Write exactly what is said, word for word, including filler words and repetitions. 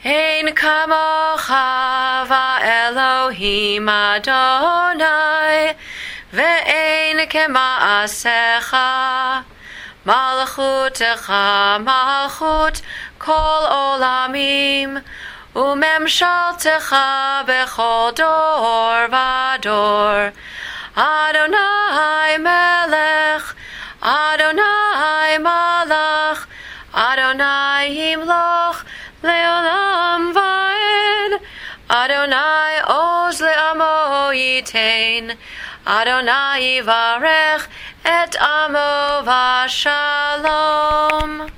Ein kamocha va'Elohim Adonai, ve'ein kema'asecha. Malchutecha malchut kol olamim, umemshaltecha bechol dor vador. Adonai melech, Adonai malach, Adonai himloch leolam vaed. Adonai oz le'amo yitein, Adonai yivarech et amo v'shalom.